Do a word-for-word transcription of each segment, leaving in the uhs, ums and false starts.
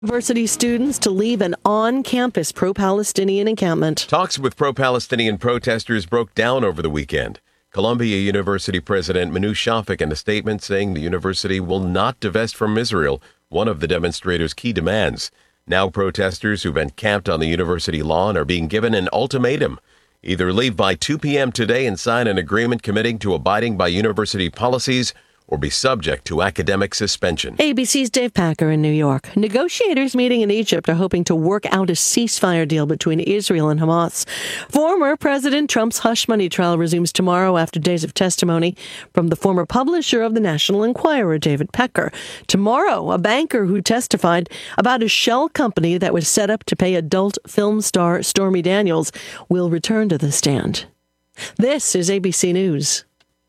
University students to leave an on-campus pro-Palestinian encampment. Talks with pro-Palestinian protesters broke down over the weekend. Columbia University President Manu Shafik in a statement saying the university will not divest from Israel, one of the demonstrators' key demands. Now protesters who've been camped on the university lawn are being given an ultimatum. Either leave by two p.m. today and sign an agreement committing to abiding by university policies, or be subject to academic suspension. A B C's Dave Packer in New York. Negotiators meeting in Egypt are hoping to work out a ceasefire deal between Israel and Hamas. Former President Trump's hush money trial resumes tomorrow after days of testimony from the former publisher of the National Enquirer, David Pecker. Tomorrow, a banker who testified about a shell company that was set up to pay adult film star Stormy Daniels will return to the stand. This is A B C News.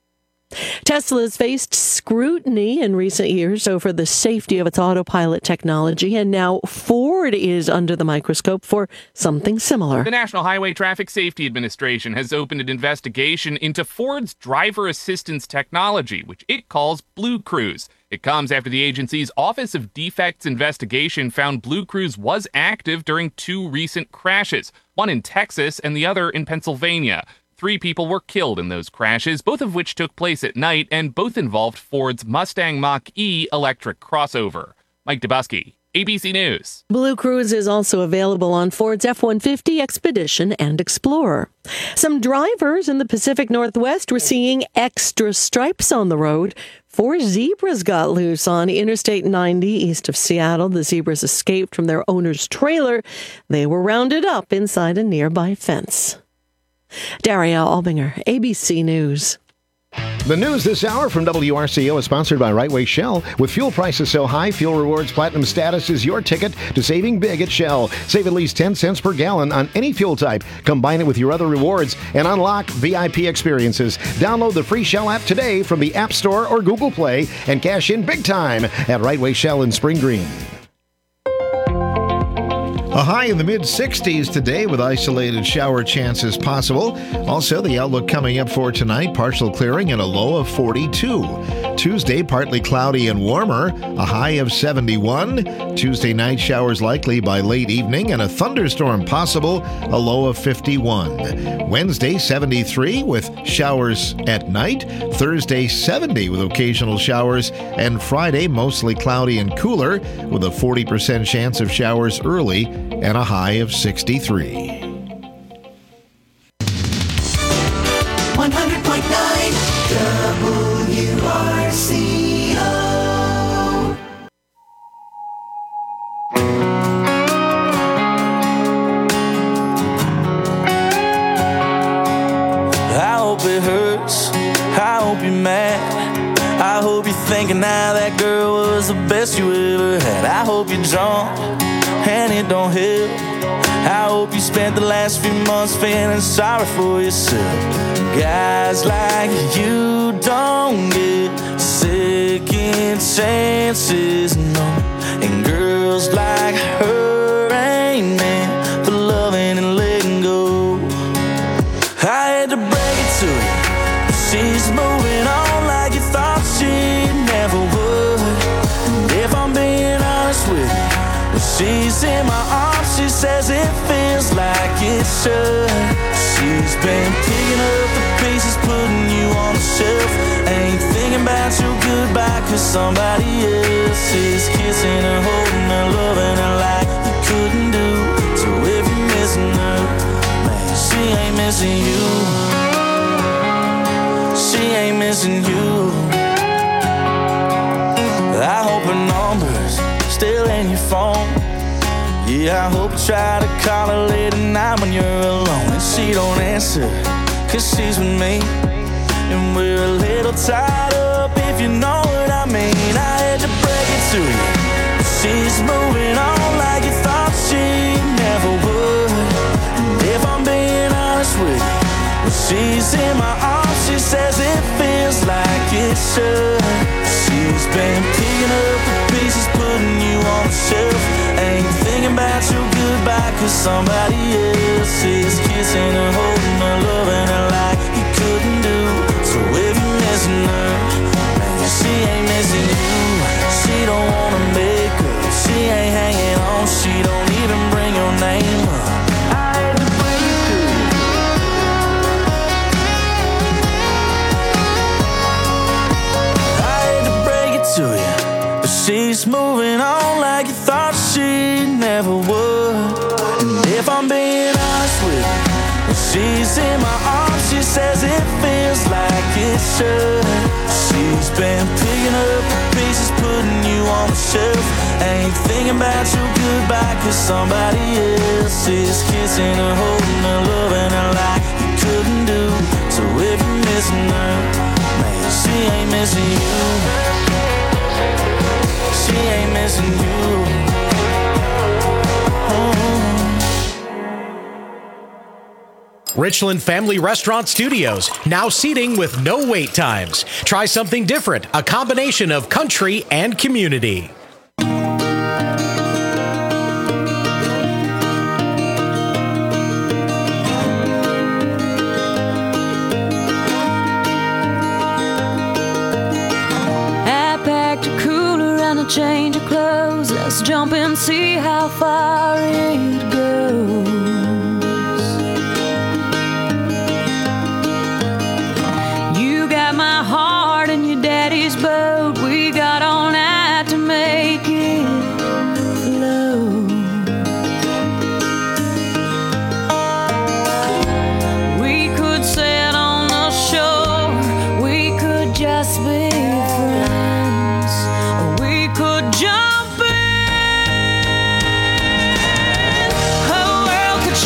Tesla has faced scrutiny in recent years over the safety of its autopilot technology, and now Ford is under the microscope for something similar. The National Highway Traffic Safety Administration has opened an investigation into Ford's driver assistance technology, which it calls Blue Cruise. It comes after the agency's Office of Defects Investigation found Blue Cruise was active during two recent crashes, one in Texas and the other in Pennsylvania. Three people were killed in those crashes, both of which took place at night, and both involved Ford's Mustang Mach-E electric crossover. Mike Dubusky, A B C News. Blue Cruise is also available on Ford's F one fifty, Expedition, and Explorer. Some drivers in the Pacific Northwest were seeing extra stripes on the road. Four zebras got loose on Interstate ninety east of Seattle. The zebras escaped from their owner's trailer. They were rounded up inside a nearby fence. Daria Albinger, A B C News. The news this hour from W R C O is sponsored by Right Way Shell. With fuel prices so high, Fuel Rewards Platinum status is your ticket to saving big at Shell. Save at least ten cents per gallon on any fuel type. Combine it with your other rewards and unlock V I P experiences. Download the free Shell app today from the App Store or Google Play and cash in big time at Right Way Shell in Spring Green. A high in the mid-sixties today with isolated shower chances possible. Also, the outlook coming up for tonight, partial clearing and a low of forty-two. Tuesday, partly cloudy and warmer, a high of seventy-one. Tuesday night, showers likely by late evening and a thunderstorm possible, a low of fifty-one. Wednesday, seventy-three with showers at night. Thursday, seventy with occasional showers. And Friday, mostly cloudy and cooler with a forty percent chance of showers early and a high of sixty-three. one hundred point nine W R C O. I hope it hurts. I hope you're mad. I hope you're thinking now that girl was the best you ever had. I hope you're drunk and it don't help. I hope you spent the last few months feeling sorry for yourself. Guys like you don't get second chances, no. And girls like her ain't meant for loving and letting go. I had to break it to you, but she's moving on like you thought she never would. And if I'm being honest with you, when she's in my arms, she says it feels like it should. She's been picking up the pieces, putting you on the shelf. Ain't thinking about your goodbye, cause somebody else is kissing her, holding her, loving her like you couldn't do. So if you're missing her, man, she ain't missing you. She ain't missing you. I hope her number's still in your phone. Yeah, I hope you try to call her late at night when you're alone and she don't answer, cause she's with me. And we're a little tied up, if you know what I mean. I had to break it to you, but she's moving on like you thought she never would. And if I'm being honest with you, when she's in my arms, she says it feels like it should. She's been picking up the pieces, putting you on the shelf. Ain't thinking about your goodbye, cause somebody else is kissing her, holding her, loving her like you couldn't do. So if you're missing her, man, she ain't missing you. She don't wanna make up, she ain't hanging on phone, she don't even bring your name up. I hate to break it to you. I hate to break it to you, but she's moving on like you thought she never would. And if I'm being honest with you, when she's in my arms, she says it feels like it should. She's been picking up the pieces, putting you on the shelf. Ain't thinking about your goodbye, cause somebody else is kissing her, holding her, loving her like you couldn't do. So if you're missing her, man, she ain't missing you. She ain't missing you. Richland Family Restaurant Studios, now seating with no wait times. Try something different, a combination of country and community. I packed a cooler and a change of clothes. Let's jump and see how far it goes. My heart in your daddy's boat. We got all night to make it flow. We could sit on the shore, we could just be friends, or we could jump in. The world could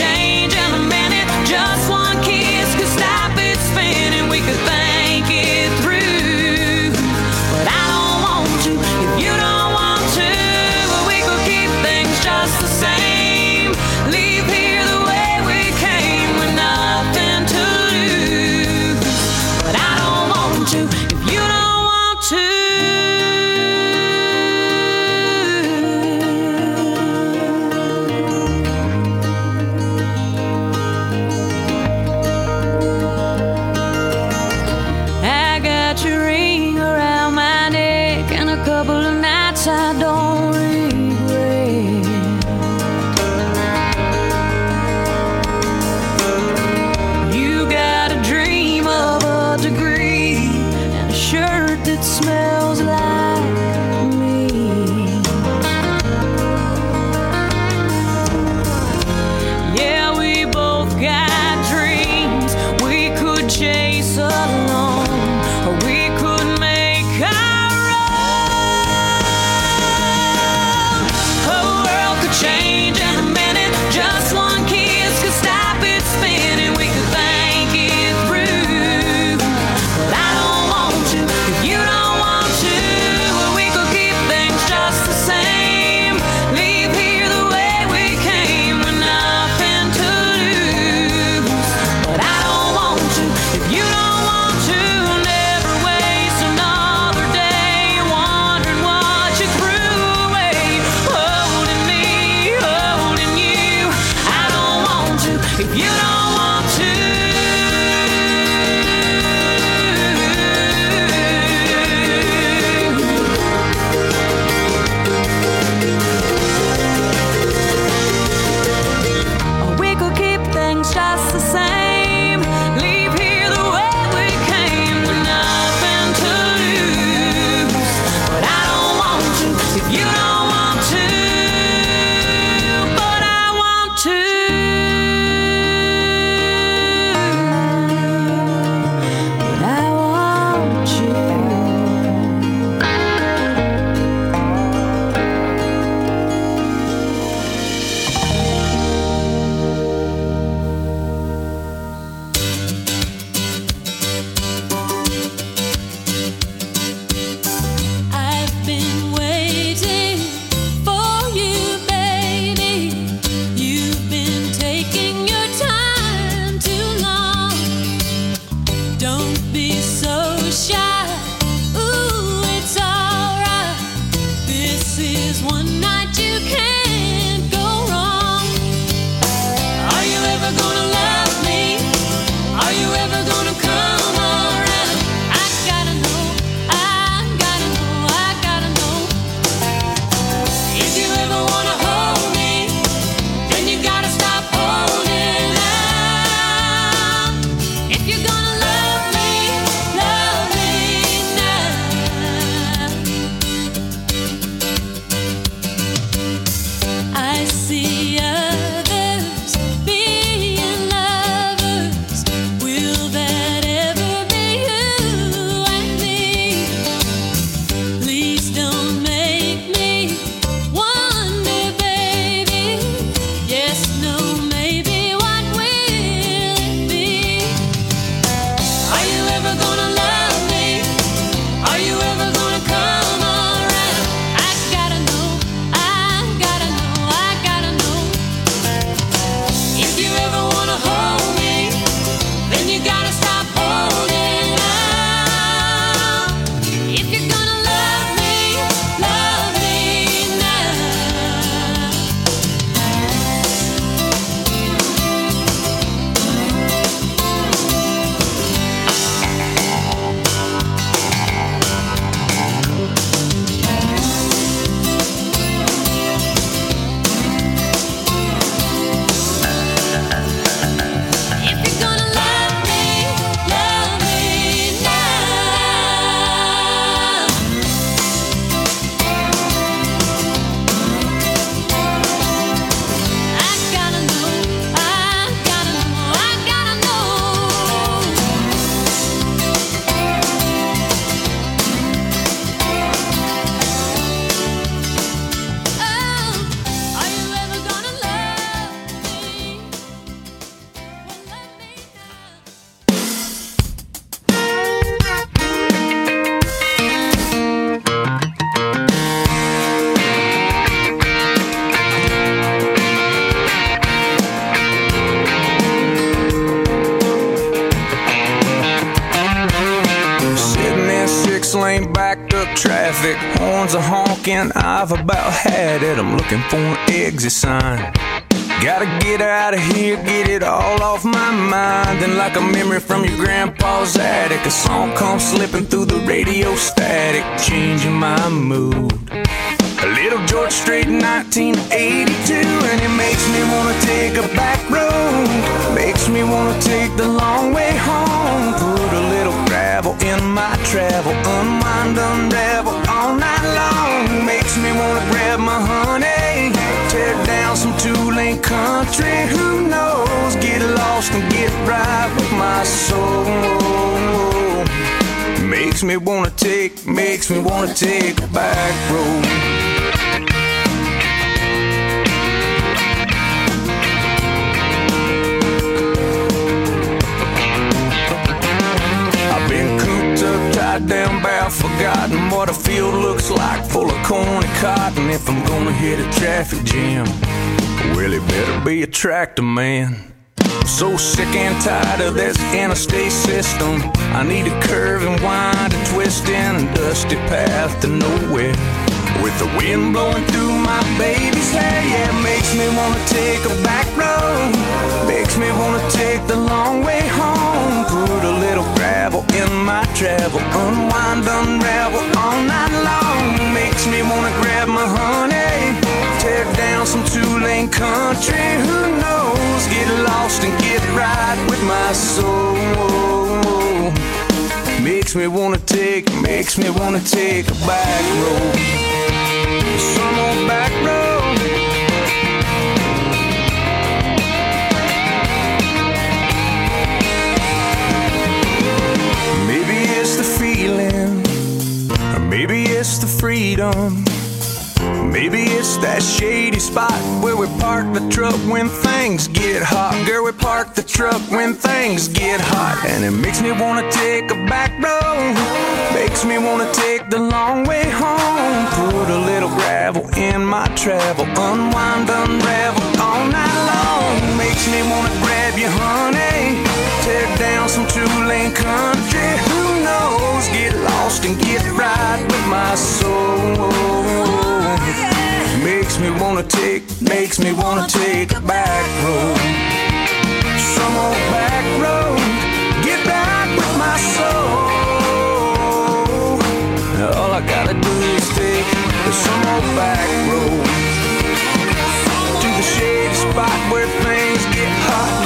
traffic, horns are honking, I've about had it. I'm looking for an exit sign. Gotta get out of here, get it all off my mind. Then like a memory from your grandpa's attic, a song comes slipping through the radio static, changing my mood. A little George Strait, nineteen eighty-two, and it makes me wanna take a back road. Makes me wanna take the long way home. Put a little gravel in my travel, unwind, unravel all night long. Makes me wanna grab my honey, tear down some two-lane country. Who knows? Get lost and get right with my soul. Makes me wanna take, makes me wanna take a back road. Down bad, forgotten what a field looks like, full of corn and cotton. If I'm gonna hit a traffic jam, well, it better be a tractor man. I'm so sick and tired of this interstate system. I need a curve and wind and twist in a dusty path to nowhere. With the wind blowing through my baby's hair, yeah, it makes me wanna take a back road. Makes me wanna take the long way home. Put a little gravel in my travel, unwind, unravel all night long. Makes me wanna grab my honey, tear down some two-lane country. Who knows? Get lost and get right with my soul. Makes me wanna take, makes me wanna take a back road. Some old back road. Maybe it's the feeling, or maybe it's the freedom. Maybe it's that shady spot where we park the truck when things get hot. Girl, we park the truck when things get hot. And it makes me wanna take a back road. Makes me wanna take the long way home. Put a little gravel in my travel, unwind, unravel all night long. Makes me wanna grab you, honey, tear down some two-lane country. Who knows? Get lost and get right with my soul. Makes me wanna take, makes me wanna take a back road. Some old back road, get back with my soul. All I gotta do is take some old back road to the shady spot where things get hot,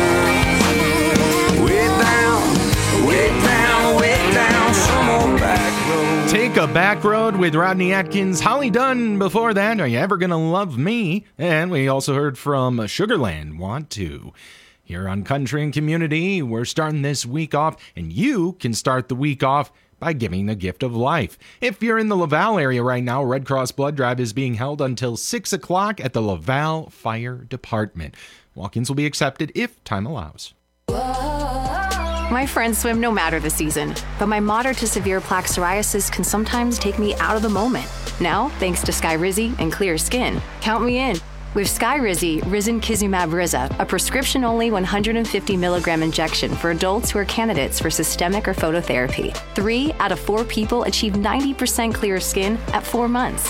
girl. Way down, way down, way down, some old back road. Take a Back Road with Rodney Atkins. Holly Dunn before that, Are You Ever Gonna Love Me? And we also heard from Sugarland, Want To. Here on Country and Community, we're starting this week off, and you can start the week off by giving the gift of life. If you're in the Laval area right now, Red Cross Blood Drive is being held until six o'clock at the Laval Fire Department. Walk-ins will be accepted if time allows. My friends swim no matter the season, but my moderate to severe plaque psoriasis can sometimes take me out of the moment. Now, thanks to Skyrizi and clear skin, count me in. With Skyrizi, Risankizumab Riza, a prescription-only one hundred fifty milligram injection for adults who are candidates for systemic or phototherapy. Three out of four people achieve ninety percent clear skin at four months.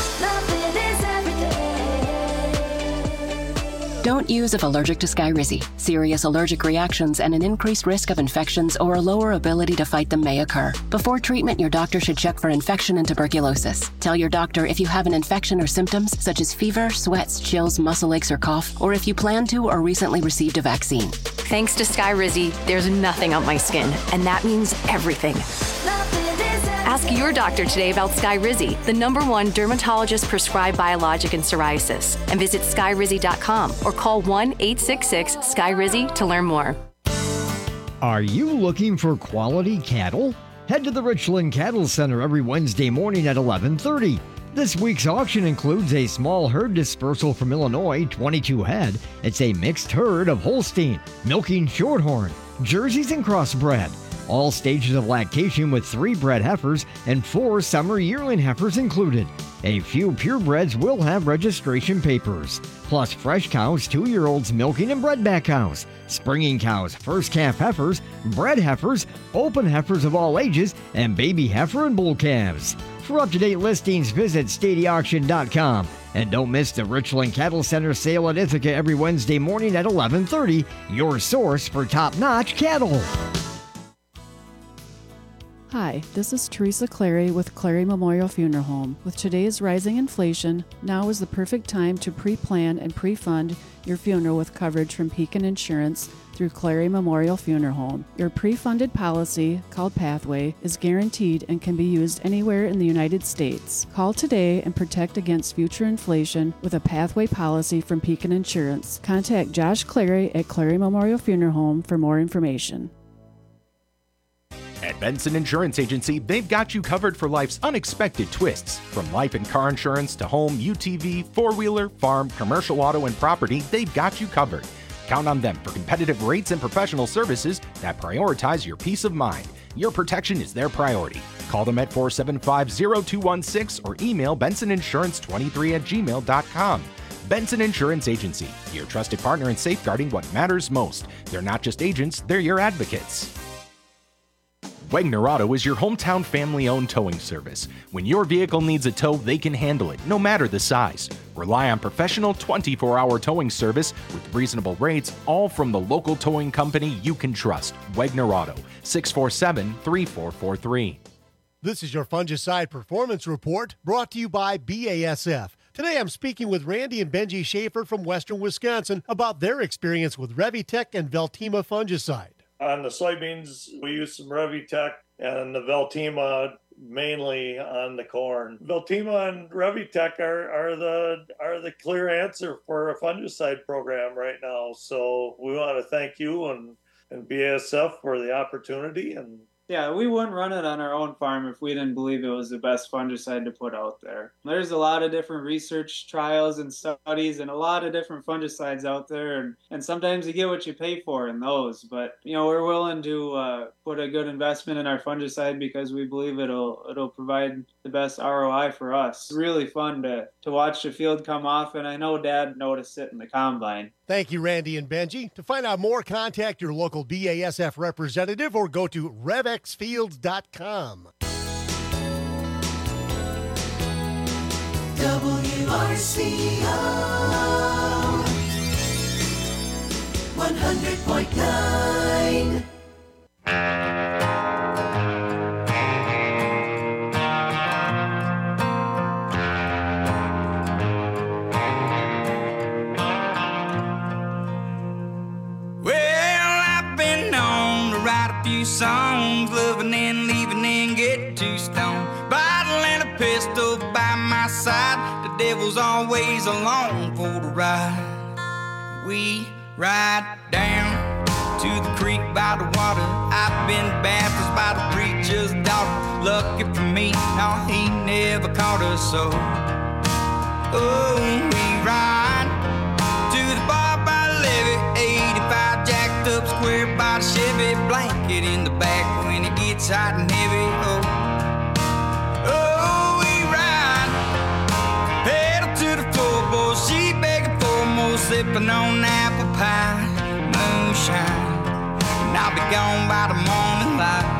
Don't use if allergic to Skyrizi. Serious allergic reactions and an increased risk of infections or a lower ability to fight them may occur. Before treatment, your doctor should check for infection and tuberculosis. Tell your doctor if you have an infection or symptoms such as fever, sweats, chills, muscle aches, or cough, or if you plan to or recently received a vaccine. Thanks to Skyrizi, there's nothing on my skin, and that means everything. Ask your doctor today about Skyrizi, the number one dermatologist-prescribed biologic in psoriasis, and visit skyrizi dot com or call one eight six six Skyrizi to learn more. Are you looking for quality cattle? Head to the Richland Cattle Center every Wednesday morning at eleven thirty. This week's auction includes a small herd dispersal from Illinois, twenty-two head. It's a mixed herd of Holstein, milking Shorthorn, Jerseys, and Crossbred. All stages of lactation with three bred heifers and four summer yearling heifers included. A few purebreds will have registration papers, plus fresh cows, two-year-olds milking and bredback cows, springing cows, first calf heifers, bred heifers, open heifers of all ages, and baby heifer and bull calves. For up-to-date listings, visit stady auction dot com. And don't miss the Richland Cattle Center sale at Ithaca every Wednesday morning at eleven thirty, your source for top-notch cattle. Hi, this is Teresa Clary with Clary Memorial Funeral Home. With today's rising inflation, now is the perfect time to pre-plan and pre-fund your funeral with coverage from Pekin Insurance through Clary Memorial Funeral Home. Your pre-funded policy, called Pathway, is guaranteed and can be used anywhere in the United States. Call today and protect against future inflation with a Pathway policy from Pekin Insurance. Contact Josh Clary at Clary Memorial Funeral Home for more information. At Benson Insurance Agency, they've got you covered for life's unexpected twists. From life and car insurance to home, U T V, four-wheeler, farm, commercial auto, and property, they've got you covered. Count on them for competitive rates and professional services that prioritize your peace of mind. Your protection is their priority. Call them at four seven five, zero two one six or email benson insurance twenty-three at gmail dot com. Benson Insurance Agency, your trusted partner in safeguarding what matters most. They're not just agents, they're your advocates. Wegner Auto is your hometown family-owned towing service. When your vehicle needs a tow, they can handle it, no matter the size. Rely on professional twenty-four hour towing service with reasonable rates, all from the local towing company you can trust. Wegner Auto, six four seven, three four four three. This is your Fungicide Performance Report, brought to you by B A S F. Today I'm speaking with Randy and Benji Schaefer from Western Wisconsin about their experience with Revitec and Veltima fungicide. On the soybeans, we use some Revitec and the Veltima mainly on the corn. Veltima and Revitec are, are the are the clear answer for a fungicide program right now. So we want to thank you and, and B A S F for the opportunity. And yeah, we wouldn't run it on our own farm if we didn't believe it was the best fungicide to put out there. There's a lot of different research trials and studies and a lot of different fungicides out there, and, and sometimes you get what you pay for in those. But, you know, we're willing to uh, put a good investment in our fungicide because we believe it'll it'll provide the best R O I for us. It's really fun to, to watch the field come off, and I know Dad noticed it in the combine. Thank you, Randy and Benji. To find out more, contact your local B A S F representative or go to rev x fields dot com. W R C O one hundred point nine. Songs, loving and leaving and get too stoned. Bottle and a pistol by my side. The devil's always along for the ride. We ride down to the creek by the water. I've been baptized by the preacher's daughter. Lucky for me, no, he never caught us so. Oh, we ride to the bar by the levee, eighty-five jacked up square by the Chevy, blanket in the back when it gets hot and heavy. Oh, oh, we ride, pedal to the floorboard, she begging for more, sipping on apple pie, moonshine, and I'll be gone by the morning light.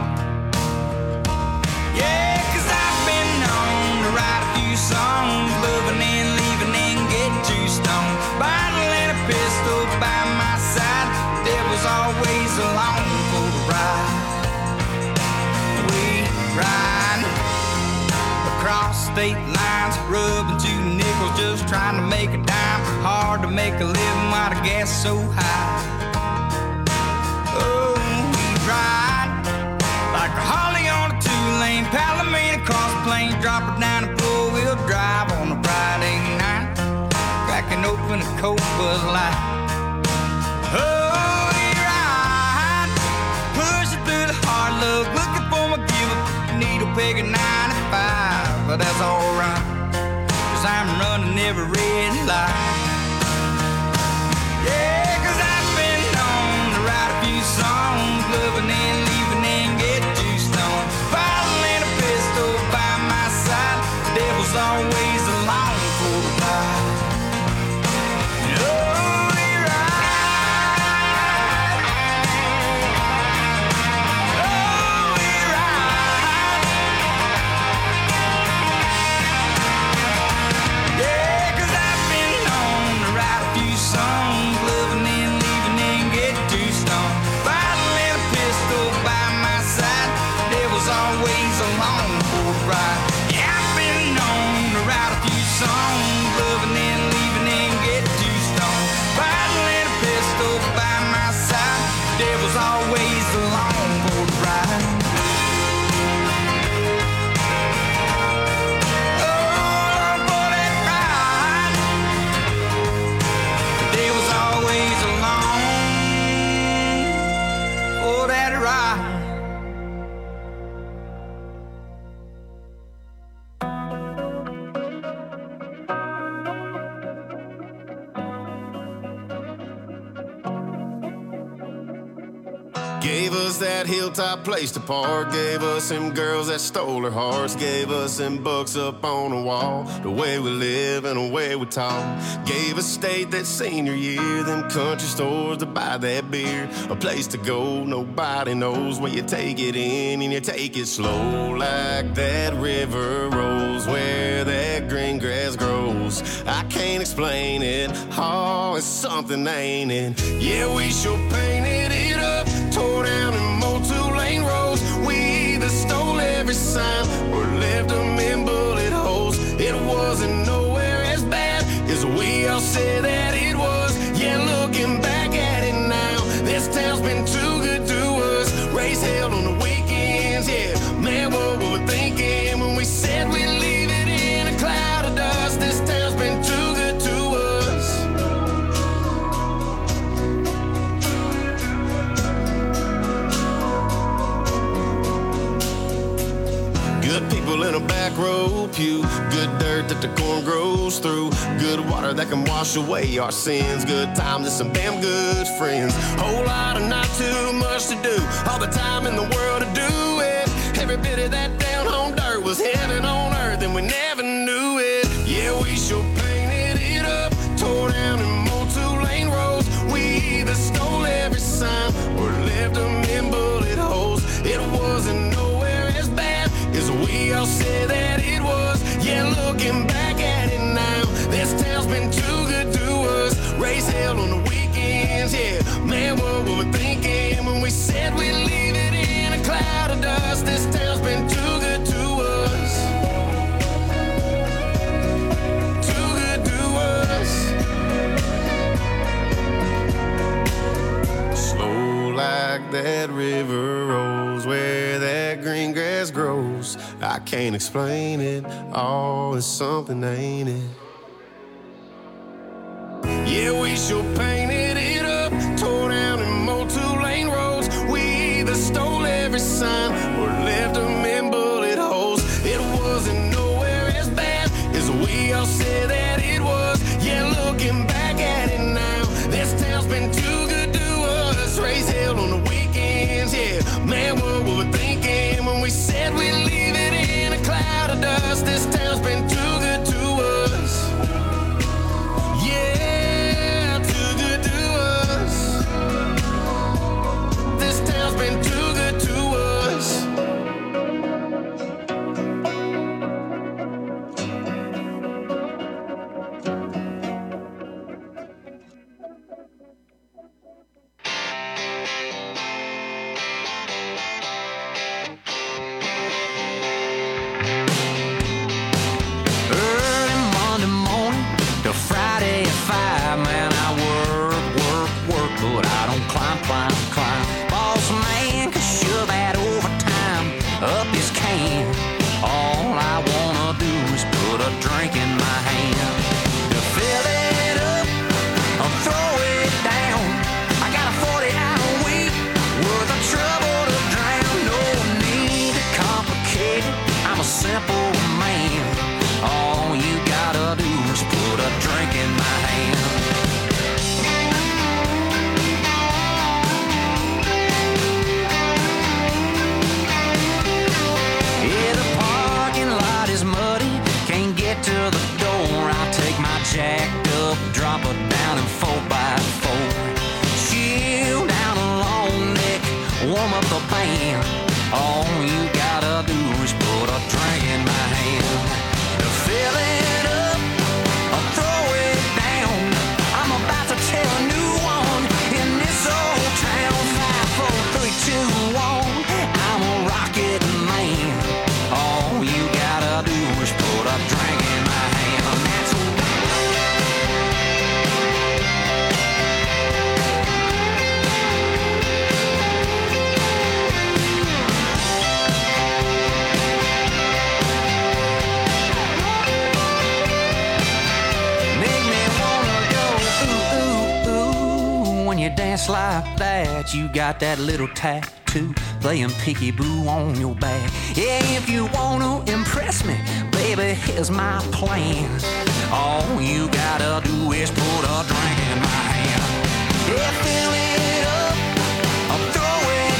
Yeah, 'cause I've been known to write a few songs, loving and leaving and get too stoned. Bottle and a pistol by my side, devil's always along for the ride. We ride across state lines, rubbing two nickels, just trying to make a dime. Hard to make a living while the gas is so high. Oh, we ride like a Holly on a two-lane Palomino cross plains, drop it down a four-wheel drive on a Friday night, cracking open a cold Bud Light. Oh, we ride, pushing through the hard luck, looking for my give-up, needle peg at ninety-five, but that's alright, 'cause I'm running every red light. Yeah, 'cause I've been known to write a few songs, loving and leaving and get too stoned. Bottle and a pistol by my side, the devil's always along for the ride. Oh, we ride. Oh, we ride. Gave us that hilltop place to park. Gave us them girls that stole our hearts. Gave us them books up on the wall. The way we live and the way we talk. Gave us state that senior year. Them country stores to buy that beer. A place to go, nobody knows. Where you take it in and you take it slow. Like that river rolls where that green grass grows. I can't explain it. Oh, it's something, ain't it? Yeah, we sure painted it up. Tore down and mowed two-lane roads. We either stole every sign or left them in bullet holes. It wasn't nowhere as bad as we all said that it was. Yeah, looking back at it now, this town's been too good to us. Race held on the weekends, yeah. Man, what were we thinking when we said we'd leave it in a cloud of dust? This town's been too good to us. Good people in a back row pew. Good dirt that the corn grows through. Good water that can wash away our sins. Good times and some damn good friends. Whole lot of not too much to do. All the time in the world to do it. Every bit of that down home dirt was heaven on earth and we never knew it. Yeah, we sure painted it up. Tore down and mowed two-lane roads. We either stole every sign or left them in bullet holes. It wasn't nowhere as bad as we all said that it was. Yeah, looking back at it now, this town's been too good to us. Race held on the weekends, yeah. Man, what were we thinking when we said we'd leave it in a cloud of dust? This town's been too good to us. Too good to us. Slow like that river rolls where that green grass grows. I can't explain it. Oh, it's something, ain't it? Yeah, we sure painted it up. Tore down and mowed two-lane roads. We either stole every sign or left them in bullet holes. It wasn't nowhere as bad as we all said that it was. Yeah, looking back at it now, this town's been too good to us. Race held on the weekends, yeah. Man, what were we thinking when we said we'd leave it in a cloud of dust? This town's been too good to us. Yeah, too good to us. This town's been too good to us. Early Monday morning to Friday at five, man, I work, work, work, but I don't climb, climb, climb. Boss man can shove that overtime up his can. All I wanna do is put a drink in my hand. To fill it up or throw it down, I got a forty-hour week worth of trouble to drown. No need to complicate it, I'm a simple man. All you gotta do is put a drink in my hand. Yeah, the parking lot is muddy, can't get to the door. I take my jacked up, drop it down in four by four. Chill down a long neck, warm up the band. All you gotta do is put a drink in my hand. To fill it up or throw it down, I'm about to tell a new one in this old town. Five, four, three, two, one, I'm a rocket man. All you gotta do is put a drink in my hand. That's you dance like that, you got that little tattoo playing peekaboo on your back. Yeah, if you wanna impress me, baby, here's my plan. All you gotta do is put a drink in my hand. Yeah, fill it up or throw it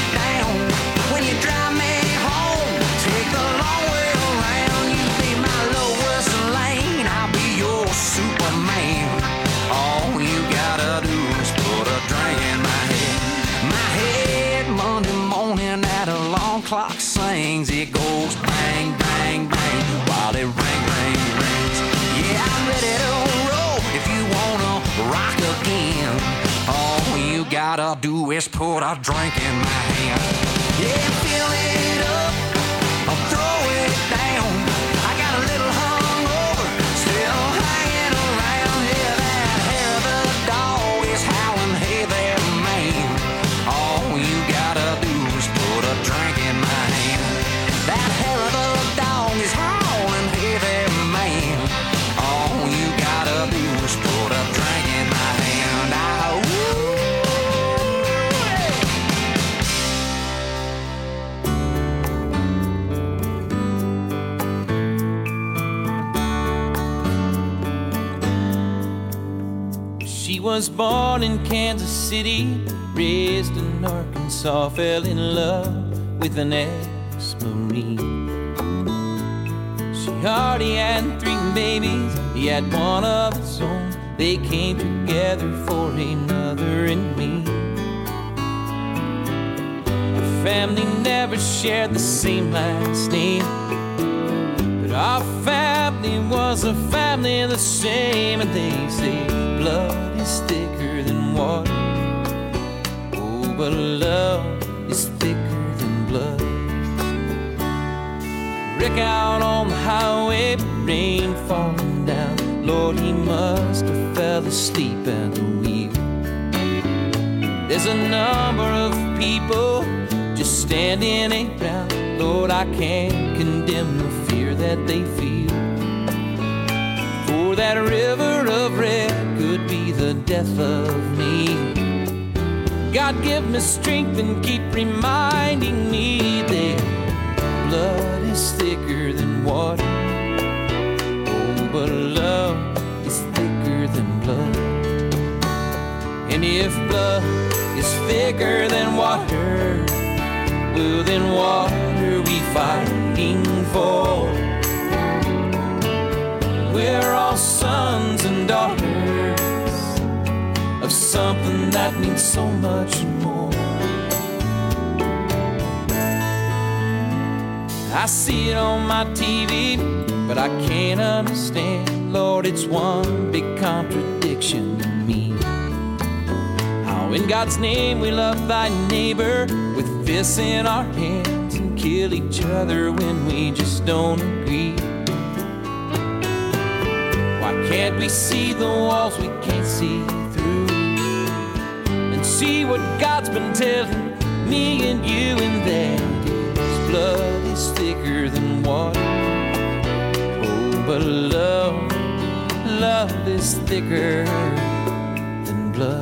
gotta do is put a drink in my hand. Yeah, fill it up, I'll throw it down. I got a little hungover, still hanging around. Yeah, that hair of the dog is howling, hey there, man. All you gotta do is put a drink in my hand. That hair of the dog is howling, hey there, man. All you gotta do is put a drink in my hand. Ah, woo. She was born in Kansas City, raised in Arkansas, fell in love with an ex-Marine. She already had three babies, he had one of his own. They came together for another and me. Our family never shared the same last name, but our family was a family the same. And they say blood is thicker than water, oh, but love is thicker than blood. Rick out on the highway, rain falling down. Lord, he must have fell asleep at the wheel. There's a number of people just standing around. Lord, I can't condemn the fear that they feel. For that river of red could be the death of me. God, give me strength and keep reminding me that blood is thicker than water, oh, but love is thicker than blood. And if blood is thicker than water, well, then what are we fighting for? We're all sons and daughters of something that means so much more. I see it on my T V, but I can't understand. Lord, it's one big contradiction to me. How in God's name we love thy neighbor with fists in our hands and kill each other when we just don't agree. Why can't we see the walls we can't see through and see what God's been telling me and you, and that is blood is thicker than water, oh, but love, love is thicker than blood.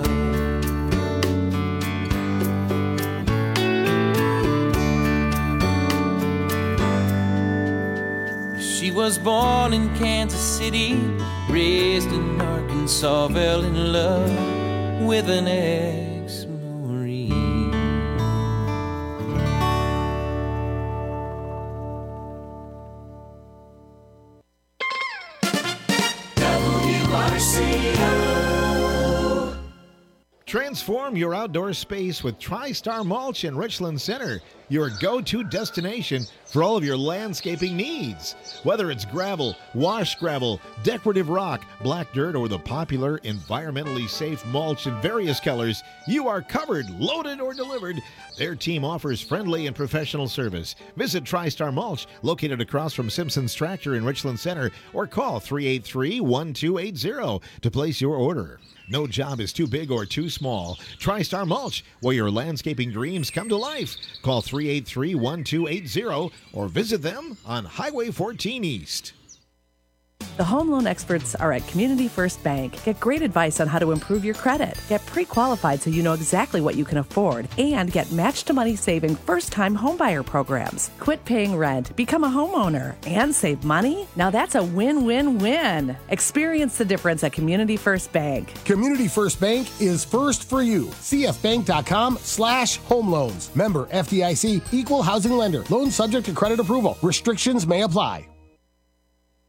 She was born in Kansas City, raised in Arkansas, fell in love with an ex-Marine. W R C O. Transform your outdoor space with TriStar Mulch in Richland Center, your go-to destination for all of your landscaping needs. Whether it's gravel, wash gravel, decorative rock, black dirt, or the popular environmentally safe mulch in various colors, you are covered, loaded, or delivered. Their team offers friendly and professional service. Visit TriStar Mulch, located across from Simpson's Tractor in Richland Center, or call three eight three, one two eight zero to place your order. No job is too big or too small. TriStar Mulch, where your landscaping dreams come to life. Call three eight three, one two eight zero or visit them on Highway fourteen East. The home loan experts are at Community First Bank. Get great advice on how to improve your credit. Get pre-qualified so you know exactly what you can afford. And get match-to-money saving first-time homebuyer programs. Quit paying rent, become a homeowner, and save money? Now that's a win-win-win. Experience the difference at Community First Bank. Community First Bank is first for you. C F bank dot com slash home loans. Member F D I C, equal housing lender. Loan subject to credit approval. Restrictions may apply.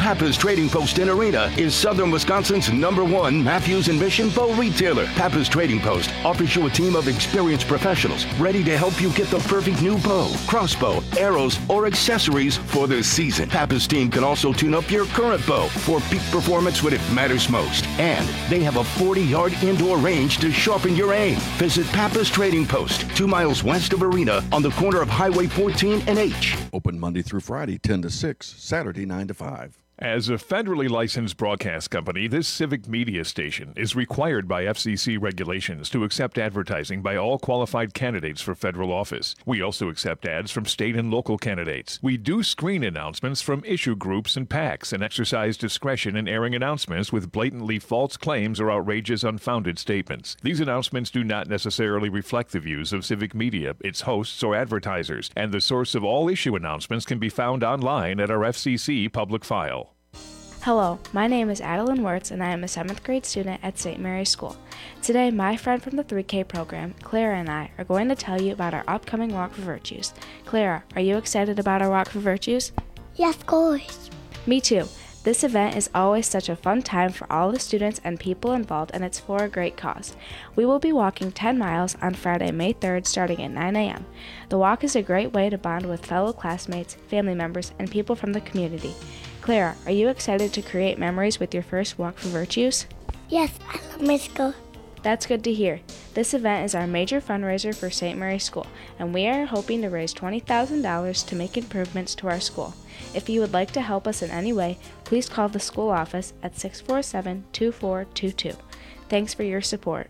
Pappas Trading Post in Arena is southern Wisconsin's number one Matthews and Mission bow retailer. Pappas Trading Post offers you a team of experienced professionals ready to help you get the perfect new bow, crossbow, arrows, or accessories for this season. Pappas team can also tune up your current bow for peak performance when it matters most. And they have a forty-yard indoor range to sharpen your aim. Visit Pappas Trading Post, two miles west of Arena on the corner of Highway fourteen and H. Open Monday through Friday, ten to six, Saturday, nine to five. As a federally licensed broadcast company, this civic media station is required by F C C regulations to accept advertising by all qualified candidates for federal office. We also accept ads from state and local candidates. We do screen announcements from issue groups and PACs and exercise discretion in airing announcements with blatantly false claims or outrageous, unfounded statements. These announcements do not necessarily reflect the views of civic media, its hosts, or advertisers, and the source of all issue announcements can be found online at our F C C public file. Hello, my name is Adeline Wirtz and I am a seventh grade student at Saint Mary's School. Today, my friend from the three K program, Clara, and I are going to tell you about our upcoming Walk for Virtues. Clara, are you excited about our Walk for Virtues? Yes, of course. Me too. This event is always such a fun time for all the students and people involved, and it's for a great cause. We will be walking ten miles on Friday, May third, starting at nine a m The walk is a great way to bond with fellow classmates, family members, and people from the community. Clara, are you excited to create memories with your first Walk for Virtues? Yes, I love my school. That's good to hear. This event is our major fundraiser for Saint Mary's School, and we are hoping to raise twenty thousand dollars to make improvements to our school. If you would like to help us in any way, please call the school office at six four seven, two four two two. Thanks for your support.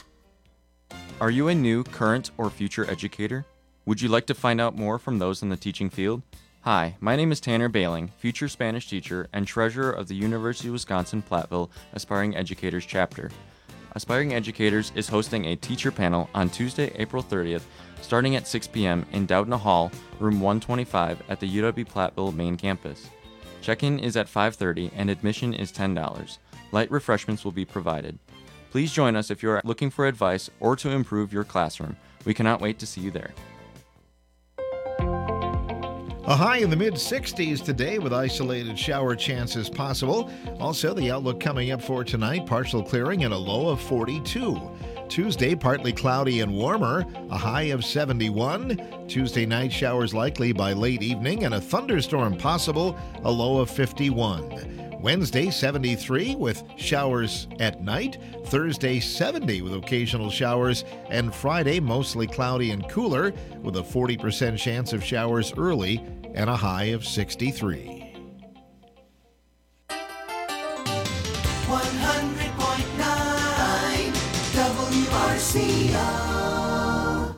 Are you a new, current, or future educator? Would you like to find out more from those in the teaching field? Hi, my name is Tanner Bailing, future Spanish teacher and treasurer of the University of Wisconsin-Platteville Aspiring Educators chapter. Aspiring Educators is hosting a teacher panel on Tuesday, April thirtieth, starting at six p m in Doudna Hall, room one twenty-five at the U W-Platteville main campus. Check-in is at five thirty and admission is ten dollars. Light refreshments will be provided. Please join us if you are looking for advice or to improve your classroom. We cannot wait to see you there. A high in the mid sixties today with isolated shower chances possible. Also, the outlook coming up for tonight, partial clearing and a low of forty-two. Tuesday, partly cloudy and warmer, a high of seventy-one. Tuesday night, showers likely by late evening and a thunderstorm possible, a low of fifty-one. Wednesday, seventy-three with showers at night. Thursday, seventy with occasional showers. And Friday, mostly cloudy and cooler with a forty percent chance of showers early and a high of sixty-three. one hundred point nine W R C O.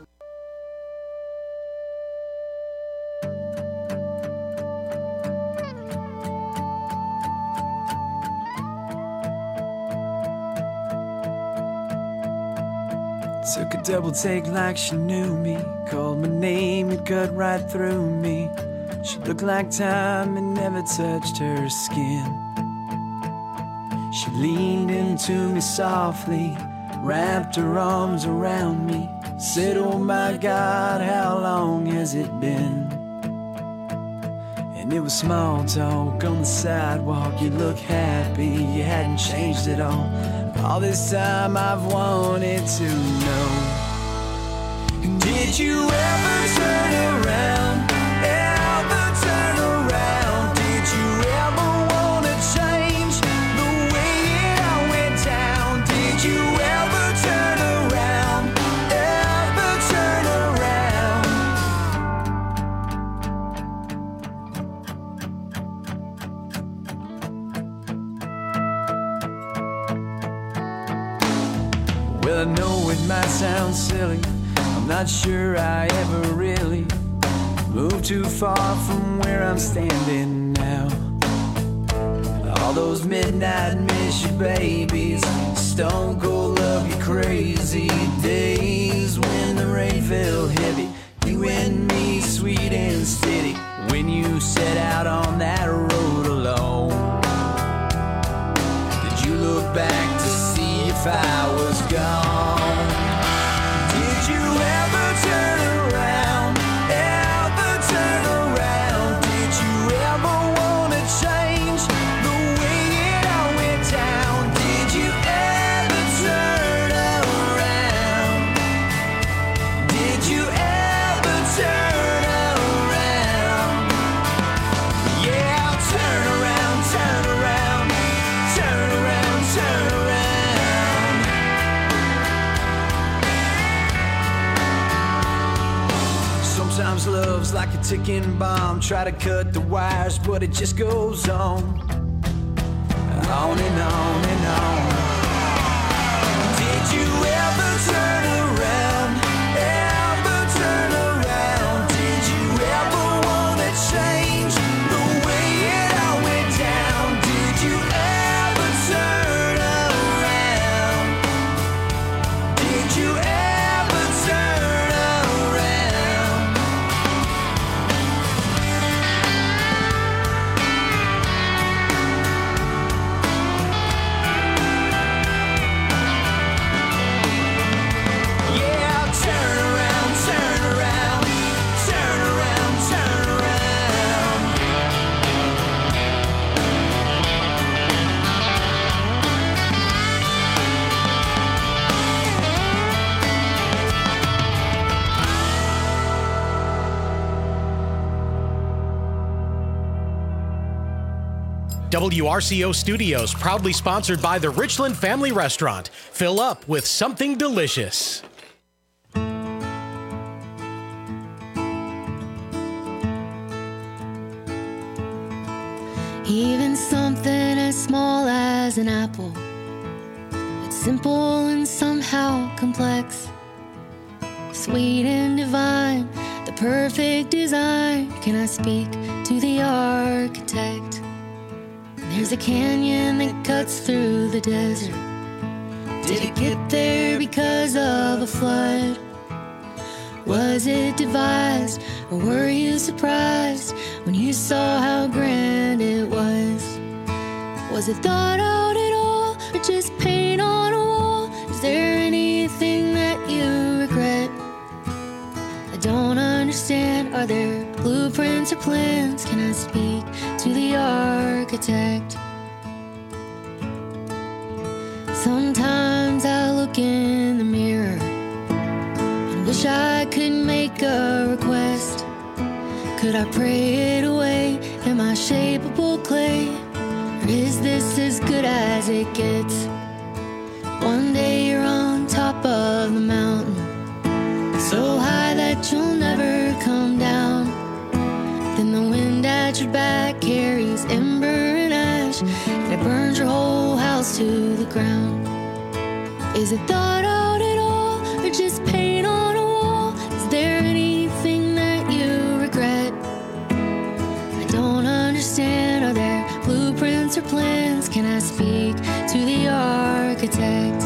Took a double take like she knew me. Called my name, it cut right through me. She looked like time and never touched her skin. She leaned into me softly, wrapped her arms around me, said, oh my God, how long has it been? And it was small talk on the sidewalk. You look happy, you hadn't changed at all. All this time I've wanted to know, did you ever turn around? Ever turn around? Did you ever want to change the way it all went down? Did you ever turn around? Ever turn around? Well, I know it might sound silly, I'm not sure I ever really moved too far from where I'm standing now. All those midnight miss you babies, stone cold love you crazy days when the rain fell heavy, you and me sweet and steady, when you set out on that road alone. Did you look back to see if I was gone? Did you ever turn around? Ever turn around? Did you ever want to change gloves like a ticking bomb. Try to cut the wires, but it just goes on. On and on and on. Did you ever turn around? Ever turn around? Did you ever want to change the way it all went down? Did you ever turn around? Did you ever turn around? Yeah, turn around, turn around, turn around, turn around. W R C O Studios, proudly sponsored by the Richland Family Restaurant. Fill up with something delicious. Even something as small as an apple, it's simple and somehow complex, sweet and divine, the perfect design. Can I speak to the architect? There's a canyon that cuts through the desert. Did it get there because of a flood? Was it devised, or were you surprised when you saw how grand it was? Was it thought out at all, or just paint on a wall? Is there anything that you regret? I don't understand. Are there blueprints or plans? Can I speak to the architect? Sometimes I look in the mirror and wish I could make a request. Could I pray it away? Am I shapeable clay? Or is this as good as it gets? One day you're on top of the mountain, so high that you'll never come down. Then the wind at your back carries ember and ash, and it burns your whole house to the ground. Is it thought out at all, or just paint on a wall? Is there anything that you regret? I don't understand. Are there blueprints or plans? Can I speak to the architect?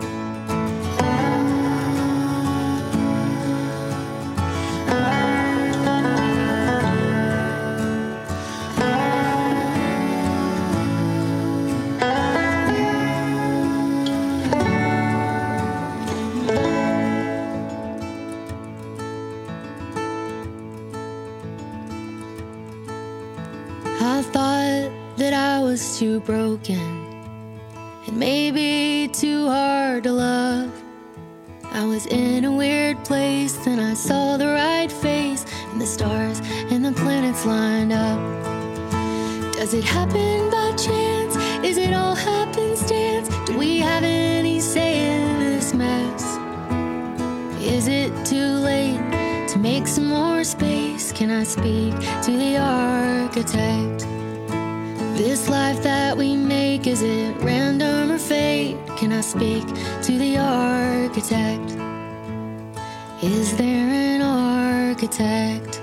I thought that I was too broken and maybe too hard to love. I was in a weird place, then I saw the right face, and the stars and the planets lined up. Does it happen by chance? Is it all happenstance? Do we have any say in this mess? Is it too late to make some more space? Can I speak to the architect? This life that we make, is it random or fate? Can I speak to the architect? Is there an architect?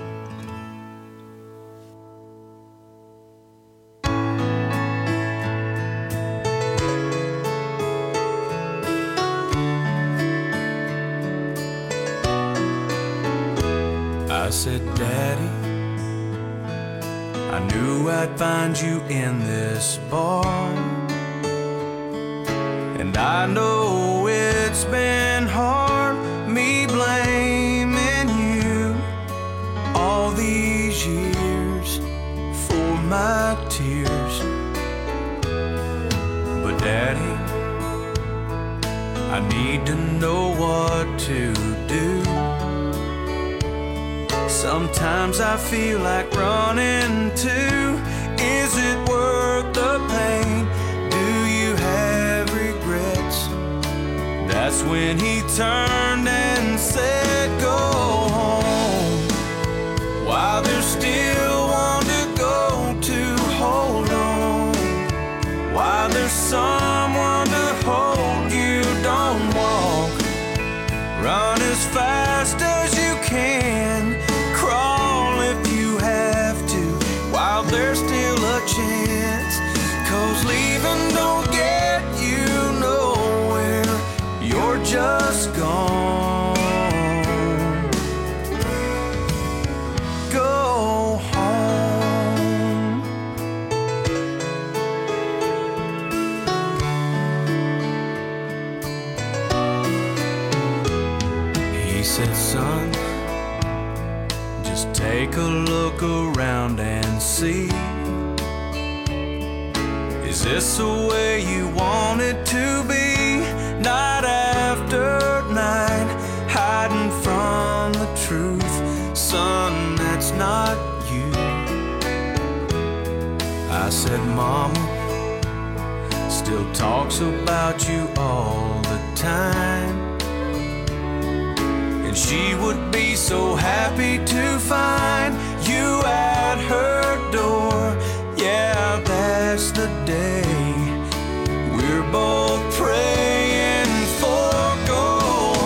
I said, Daddy, I knew I'd find you in this bar. And I know it's been hard, me blaming you all these years for my tears. But Daddy, I need to know what to do. Sometimes I feel like running too. Is it worth the pain? Do you have regrets? That's when he turned and said, go home. while there's still one to go to. Hold on, while there's someone to hold you. Don't walk, run as fast as you can, crawl if you have to, while there's still a chance. Cause leaving don't get you nowhere, you're just gone. Go home. He said, son, just take a look around and see. Is this the way you want it to be? Night after night, hiding from the truth. Son, that's not you. I said, Mama still talks about you all the time, and she would be so happy to find you at her door. Yeah, that's the day we're both praying for. Go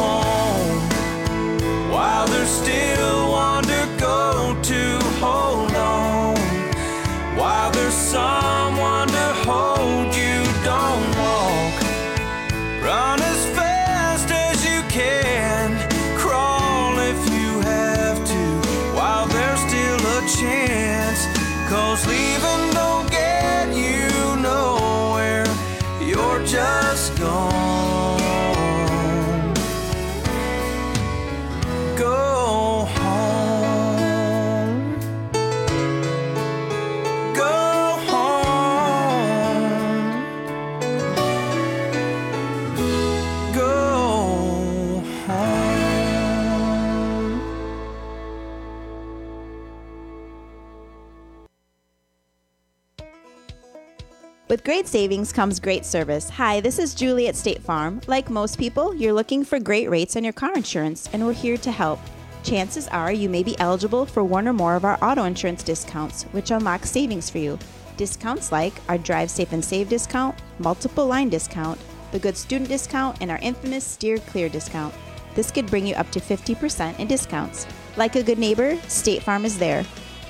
home, while there's still one to go to. Hold on, while there's someone to hold you. Don't walk, run as fast as you can, crawl if you have to, while there's still a chance. Cause leaving don't get you nowhere, you're just gone. Go home. Go home. Go home. With great savings comes great service. Hi, this is Julie at State Farm. Like most people, you're looking for great rates on your car insurance, and we're here to help. Chances are you may be eligible for one or more of our auto insurance discounts, which unlock savings for you. Discounts like our Drive Safe and Save discount, multiple line discount, the Good Student discount, and our infamous Steer Clear discount. This could bring you up to fifty percent in discounts. Like a good neighbor, State Farm is there.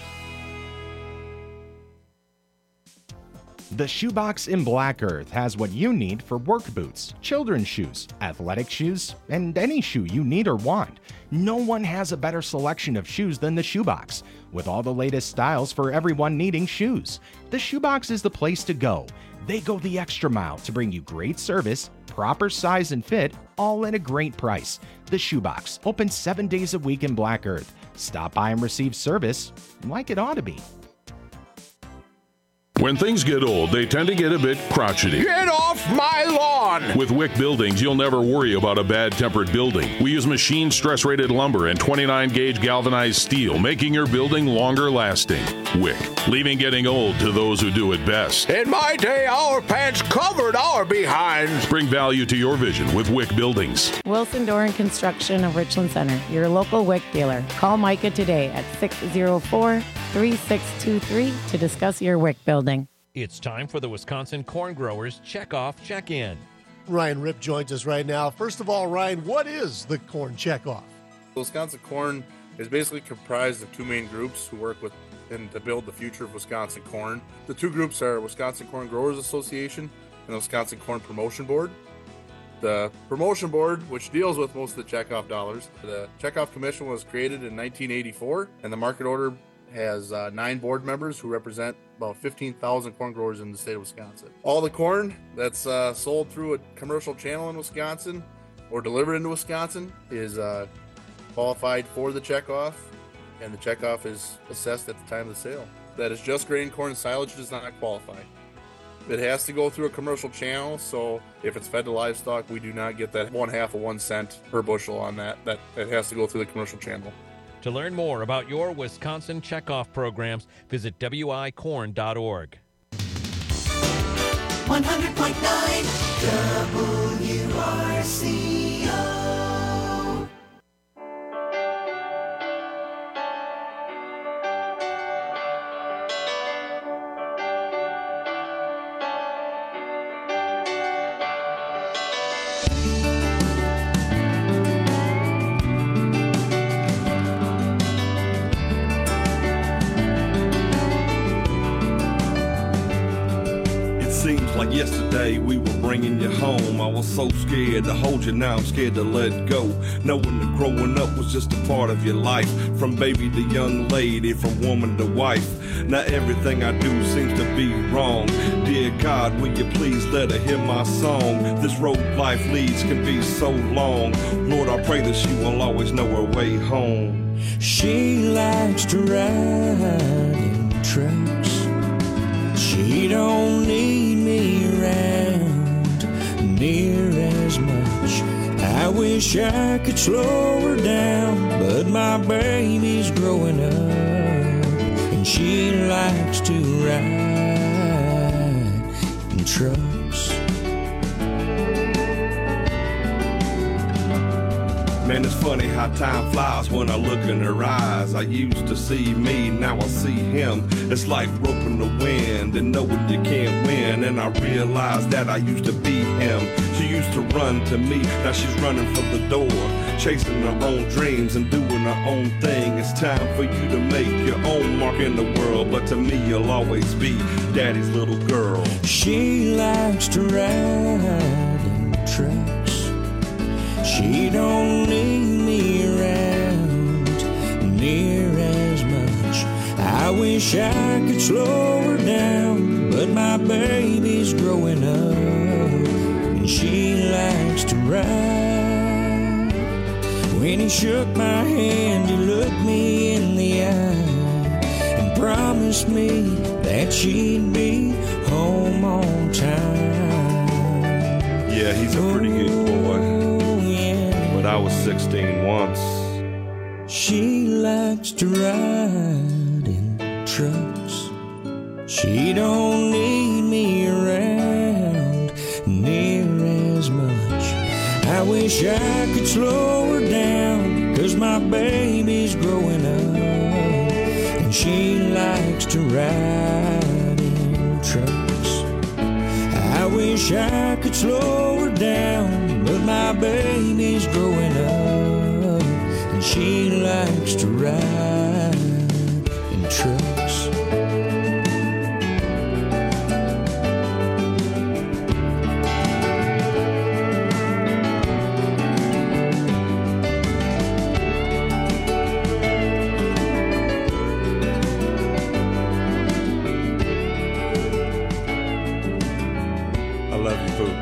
The Shoebox in Black Earth has what you need for work boots, children's shoes, athletic shoes, and any shoe you need or want. No one has a better selection of shoes than the Shoebox, with all the latest styles for everyone needing shoes. The Shoebox is the place to go. They go the extra mile to bring you great service, proper size and fit, all at a great price. The Shoebox, open seven days a week in Black Earth. Stop by and receive service like it ought to be. When things get old, they tend to get a bit crotchety. Get off my lawn! With Wick Buildings, you'll never worry about a bad-tempered building. We use machine stress-rated lumber and twenty-nine gauge galvanized steel, making your building longer lasting. Wick, leaving getting old to those who do it best. In my day, our pants covered our behinds. Bring value to your vision with Wick Buildings. Wilson Doran Construction of Richland Center, your local Wick dealer. Call Micah today at six oh four, three six two three to discuss your Wick building. It's time for the Wisconsin Corn Growers Checkoff Check-In. Ryan Ripp joins us right now. First of all, Ryan, what is the corn checkoff? Wisconsin Corn is basically comprised of two main groups who work with and to build the future of Wisconsin corn. The two groups are Wisconsin Corn Growers Association and the Wisconsin Corn Promotion Board. The Promotion Board, which deals with most of the checkoff dollars, the Checkoff Commission was created in nineteen eighty-four, and the market order has uh, nine board members who represent about fifteen thousand corn growers in the state of Wisconsin. All the corn that's uh, sold through a commercial channel in Wisconsin or delivered into Wisconsin is uh, qualified for the checkoff, and the checkoff is assessed at the time of the sale. That is just grain corn silage does not qualify. It has to go through a commercial channel, so if it's fed to livestock, we do not get that one half of one cent per bushel on that. That it has to go through the commercial channel. To learn more about your Wisconsin checkoff programs, visit w i corn dot org. one hundred point nine W R C O. Yesterday we were bringing you home. I was so scared to hold you, now I'm scared to let go. Knowing that growing up was just a part of your life. From baby to young lady, from woman to wife. Now everything I do seems to be wrong. Dear God, will you please let her hear my song? This road life leads can be so long. Lord, I pray that she will always know her way home. She likes to ride in trucks. She don't need me around near as much. I wish I could slow her down, but my baby's growing up, and she likes to ride in trucks. Man, it's funny how time flies when I look in her eyes. I used to see me, now I see him. It's like roping the wind and knowing you can't win. And I realized that I used to be him. She used to run to me, now she's running for the door, chasing her own dreams and doing her own thing. It's time for you to make your own mark in the world, but to me you'll always be daddy's little girl. She likes to ride in trucks. She don't need me around near as much. I wish I could slow her down, but my baby's growing up, and she likes to ride. When he shook my hand, he looked me in the eye and promised me that she'd be home on time. Yeah, he's a pretty good boy. I was sixteen once. She likes to ride in trucks. She don't need me around near as much. I wish I could slow her down, 'cause my baby's growing up, and she likes to ride in trucks. I wish I could slow her down, but my baby's growing up, and she likes to ride in trucks. I love you, Pooh.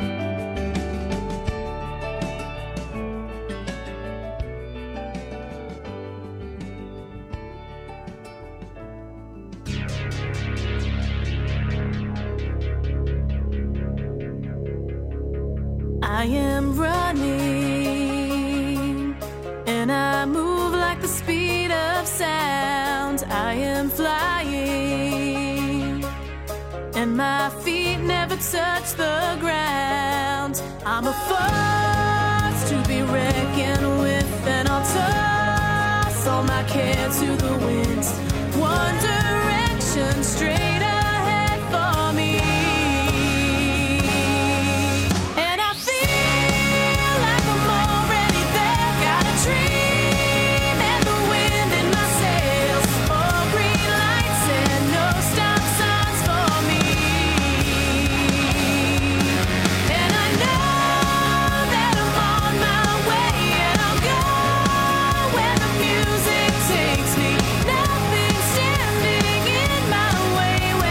I am running, and I move like the speed of sound. I am flying, and my feet never touch the ground. I'm a force to be reckoned with, and I'll toss all my care to the winds. One direction straight ahead for me. Music takes me, nothing standing in my way.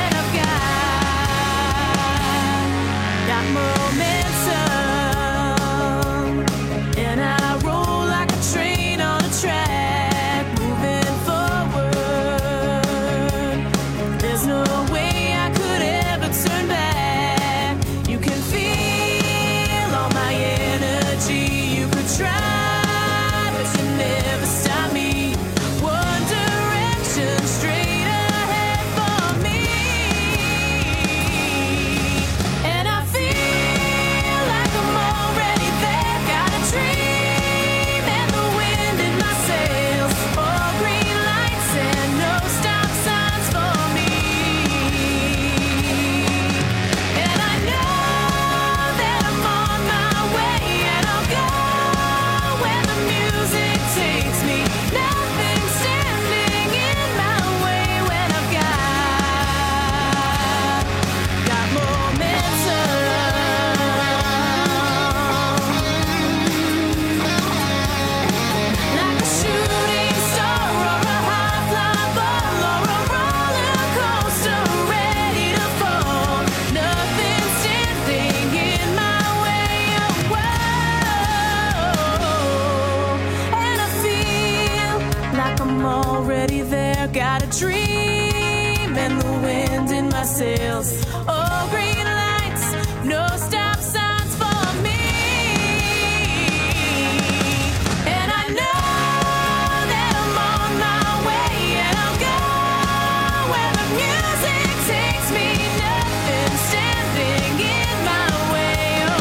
got a dream and the wind in my sails. Oh, green lights, no stop signs for me. And I know that I'm on my way, and I'll go where the music takes me. Nothing standing in my way. Oh,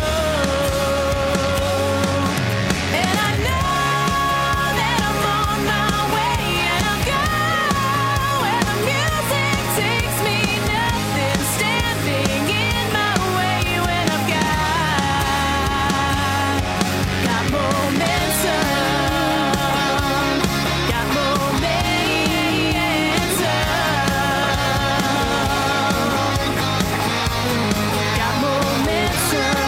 oh. And I know that I'm on my way, and I'll go where the music takes me. Nothing standing in my way when I've got got momentum, got momentum, got momentum.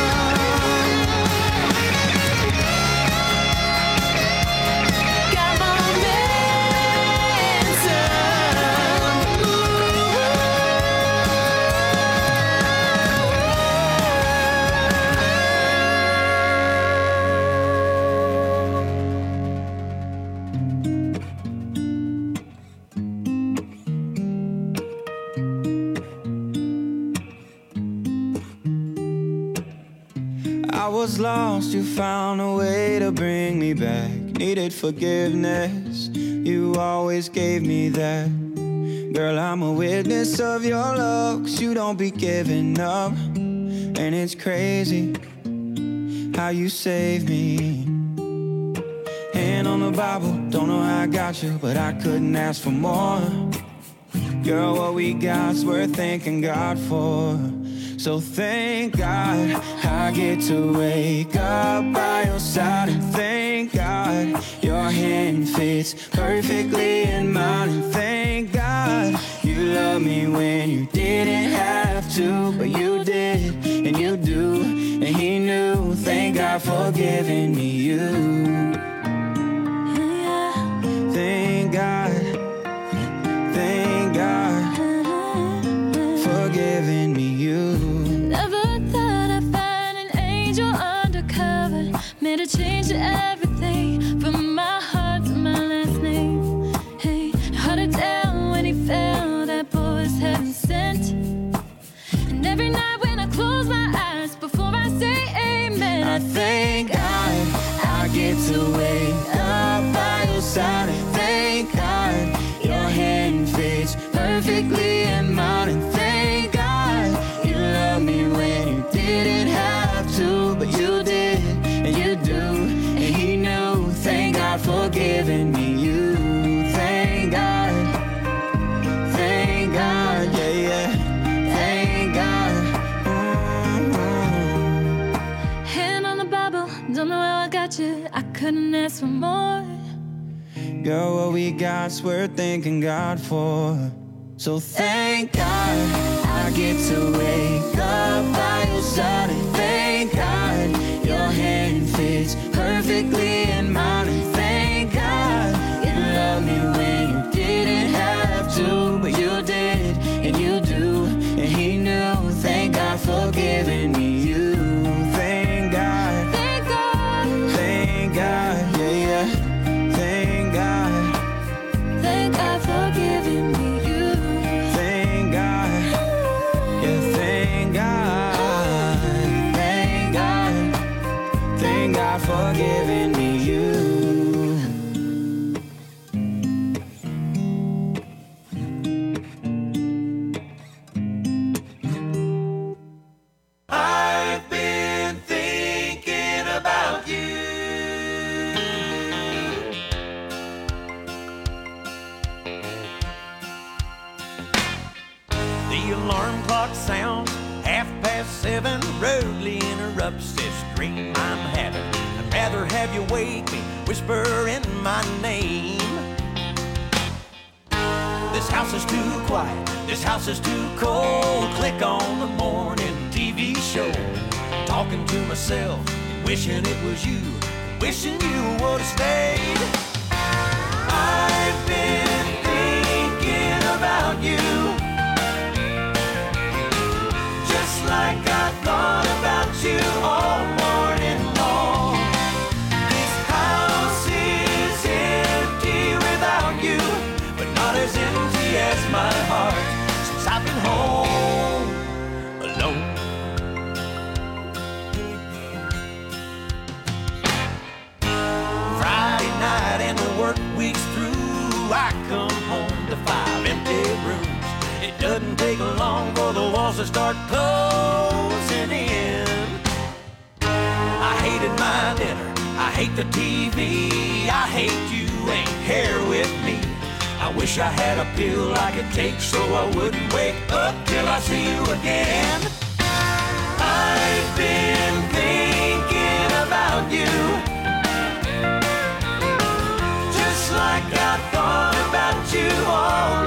Got I was lost, you found a way to bring me back. Needed forgiveness, you always gave me that. Girl, I'm a witness of your love, 'cause you don't be giving up. And it's crazy how you saved me. Hand on the Bible, don't know how I got you, but I couldn't ask for more. Girl, what we got's worth thanking God for. So thank God I get to wake up by your side, and thank God your hand fits perfectly in mine, and thank God you love me when you didn't have to, but you did, and you do, and he knew. Thank God for giving me you. Thank God, thank God for giving me you. Never thought I'd find an angel undercover. Made a change to everything, from my heart to my last name. Hey, hard it down when he fell, that boy was heaven sent. And every night when I close my eyes, before I say amen, I thank God I get to wake up by your side, and thank God your hand fits perfectly in mine, and thank God you love me when you didn't have to, but you did, and you do, and he knew. Thank God for giving me you. Thank God, thank God, yeah, yeah, thank God. Mm-hmm. hand on the Bible, don't know how I got you, I couldn't ask for more. Girl, what we got's worth thanking God for. So thank God I get to wake up by your side, and thank God your hand fits perfectly in mine, and thank God you love me when you didn't have to, but you did, and you do, and he knew. Thank God for giving me you. Thank God, Thank God, thank God, yeah, yeah, thank God. thank God for giving me you. Thank God, yeah, thank God, thank God, thank God for giving me you. I've been thinking about you. The alarm clock sounds half past seven, rudely interrupts this dream I'm having. I'd rather have you wake me, whispering my name. This house is too quiet, this house is too cold. Click on the morning T V show, talking to myself and wishing it was you, wishing you would have stayed. I've been thinking about you, just like I thought about you all morning long. This house is empty without you, work week's through, I come home to five empty rooms. It doesn't take long for the walls to start closing in. I hated my dinner, I hate the T V, I hate you ain't here with me. I wish I had a pill I could take so I wouldn't wake up till I see you again. I've been thinking about you, just like I thought about you all